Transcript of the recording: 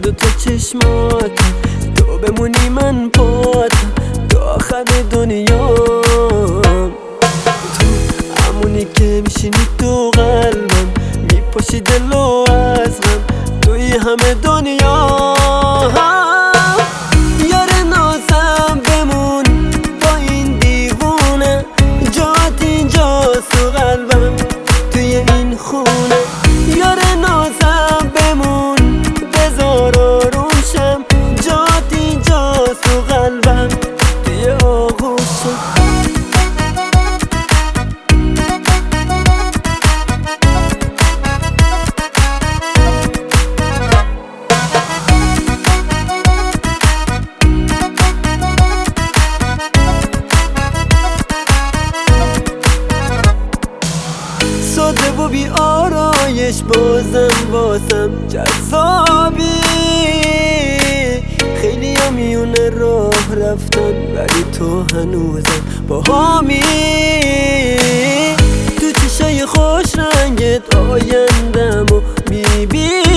دوتا چشماتم، تو بمونی من پاتم تا آخر دنیام. تو همونی که میشینی تو قلبم، میپاشی دل و عزمم توی همه دنیا. یار نازم بمون با این دیوونه، جات اینجاست تو قلبم توی این خونه. یار نازم بمون بذار آروم شم، جات اینجاست تو قلبم توی آغوشم. ساده و بی آرایش بازم واسم جذابی. خیلی ها میونه راه رفتن ولی تو هنوزم با هامی. تو چشای خوش رنگت آیندم و میبینم،